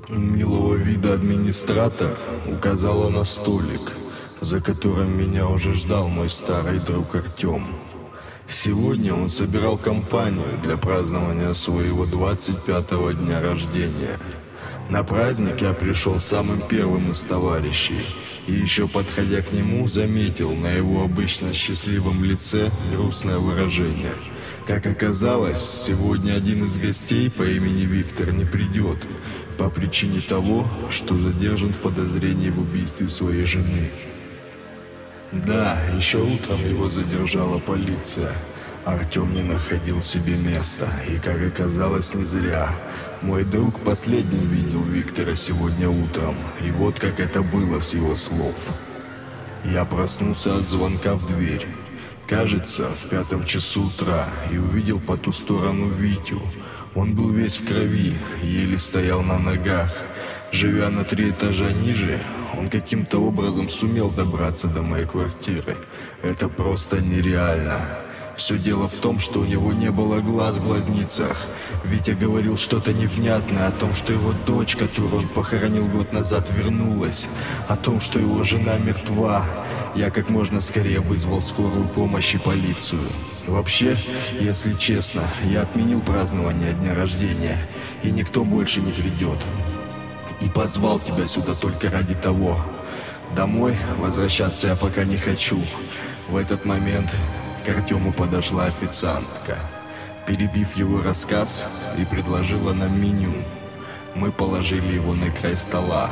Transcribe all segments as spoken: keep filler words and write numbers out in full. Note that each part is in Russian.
Милого вида администратор указала на столик, за которым меня уже ждал мой старый друг Артем. Сегодня он собирал компанию для празднования своего двадцать пятого дня рождения. На праздник я пришел самым первым из товарищей, и еще подходя к нему, заметил на его обычно счастливом лице грустное выражение. Как оказалось, сегодня один из гостей по имени Виктор не придет, по причине того, что задержан в подозрении в убийстве своей жены. Да, еще утром его задержала полиция. Артем не находил себе места, и, как оказалось, не зря. Мой друг последним видел Виктора сегодня утром, и вот как это было с его слов. Я проснулся от звонка в дверь. Кажется, в пятом часу утра, и увидел по ту сторону Витю. Он был весь в крови, еле стоял на ногах. Живя на три этажа ниже, он каким-то образом сумел добраться до моей квартиры. Это просто нереально. Все дело в том, что у него не было глаз в глазницах. Витя говорил что-то невнятное о том, что его дочь, которую он похоронил год назад, вернулась. О том, что его жена мертва. Я как можно скорее вызвал скорую помощь и полицию. Вообще, если честно, я отменил празднование дня рождения, и никто больше не придет. И позвал тебя сюда только ради того. Домой возвращаться я пока не хочу. В этот момент к Артему подошла официантка, перебив его рассказ, и предложила нам меню. Мы положили его на край стола.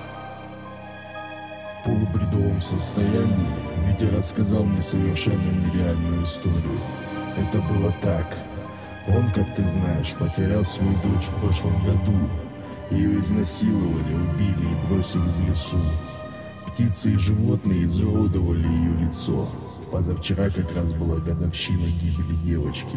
В полубредовом состоянии Витя рассказал мне совершенно нереальную историю. Это было так. Он, как ты знаешь, потерял свою дочь в прошлом году. Ее изнасиловали, убили и бросили в лесу. Птицы и животные изуродовали ее лицо. Позавчера как раз была годовщина гибели девочки.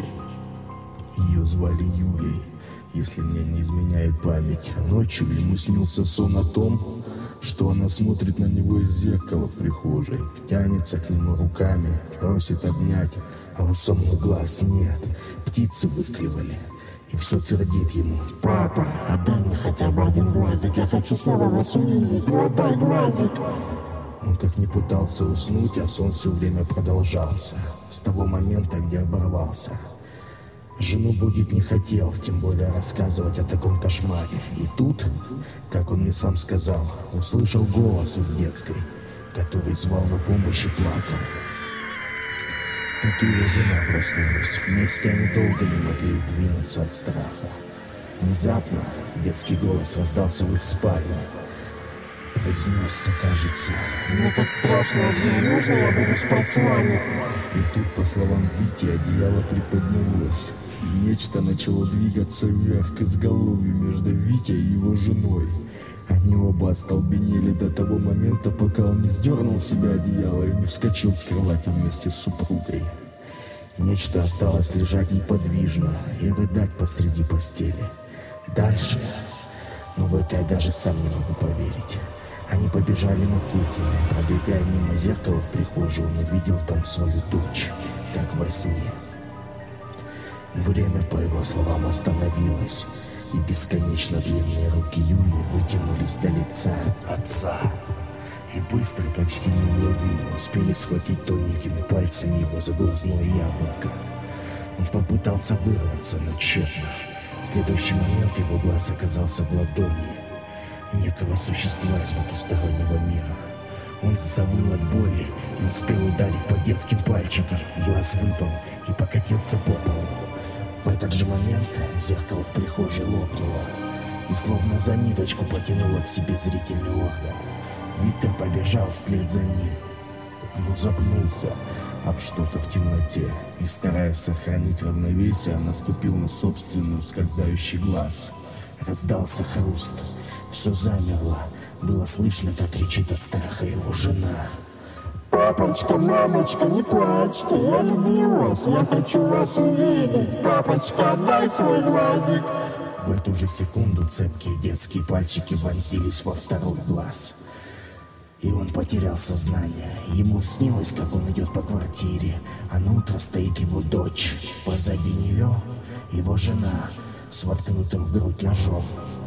Ее звали Юлей, если мне не изменяет память. Ночью ему снился сон о том, что она смотрит на него из зеркала в прихожей, тянется к нему руками, просит обнять, а у самого глаз нет. Птицы выклевали. И все твердит ему: «Папа, отдай мне хотя бы один глазик, я хочу снова вас увидеть, ну отдай глазик». Он как не пытался уснуть, а сон все время продолжался, с того момента, где оборвался. Жену будить не хотел, тем более рассказывать о таком кошмаре. И тут, как он мне сам сказал, услышал голос из детской, который звал на помощь и плакал. Тут и его жена проснулась. Вместе они долго не могли двинуться от страха. Внезапно детский голос раздался в их спальне. Произнесся, кажется: «Мне так страшно, можно я буду спать с вами?» И тут, по словам Вити, одеяло приподнялось, и нечто начало двигаться вверх к изголовью между Витей и его женой. Они оба остолбенели до того момента, пока он не сдернул с себя одеяло и не вскочил с кровати вместе с супругой. Нечто осталось лежать неподвижно и рыдать посреди постели. Дальше, но в это я даже сам не могу поверить. Они побежали на кухню, и, пробегая мимо зеркала в прихожей, он увидел там свою дочь, как во сне. Время, по его словам, остановилось, и бесконечно длинные руки Юли вытянулись до лица отца. И быстро, почти неуловимо, успели схватить тоненькими пальцами его за глазное яблоко. Он попытался вырваться, но тщетно. В следующий момент его глаз оказался в ладони некого существа из потустороннего мира. Он завыл от боли и успел ударить по детским пальчикам. Глаз выпал и покатился по полу. В этот же момент зеркало в прихожей лопнуло и словно за ниточку потянуло к себе зрительный орган. Виктор побежал вслед за ним, но запнулся об что-то в темноте и, стараясь сохранить равновесие, наступил на собственный ускользающий глаз. Раздался хруст. Все замерло. Было слышно, как кричит от страха его жена. «Папочка, мамочка, не плачьте, я люблю вас, я хочу вас увидеть. Папочка, отдай свой глазик». В эту же секунду цепкие детские пальчики вонзились во второй глаз. И он потерял сознание. Ему снилось, как он идет по квартире, а на утро стоит его дочь. Позади нее его жена с воткнутым в грудь ножом.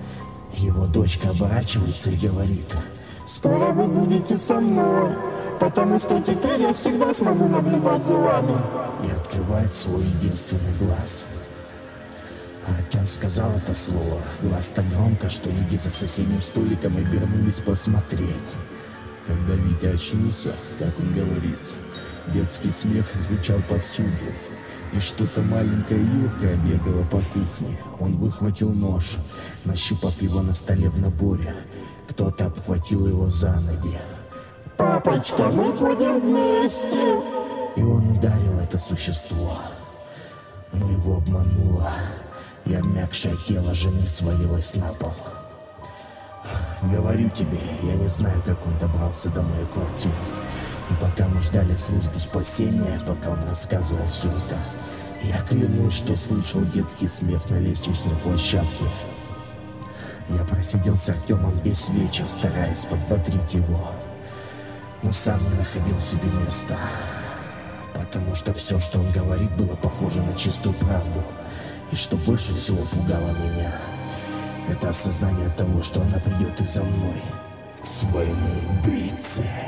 Его дочка оборачивается и говорит: «Скоро вы будете со мной, потому что теперь я всегда смогу наблюдать за вами». И открывает свой единственный глаз. Артем сказал это слово, глаз так громко, что люди за соседним столиком обернулись посмотреть. Когда Витя очнулся, как он говорится, детский смех звучал повсюду. И что-то маленькое и легкое бегало по кухне. Он выхватил нож, нащупав его на столе в наборе. Кто-то обхватил его за ноги. «Папочка, мы будем вместе!» И он ударил это существо. Но его обмануло, и обмякшее тело жены свалилось на пол. Говорю тебе, я не знаю, как он добрался до моей квартиры. И пока мы ждали службу спасения, пока он рассказывал все это, я клянусь, что слышал детский смех на лестничной площадке. Я просидел с Артемом весь вечер, стараясь подбодрить его, но сам не находил себе места, потому что все, что он говорит, было похоже на чистую правду. И что больше всего пугало меня, это осознание того, что она придет и за мной, к своему убийце.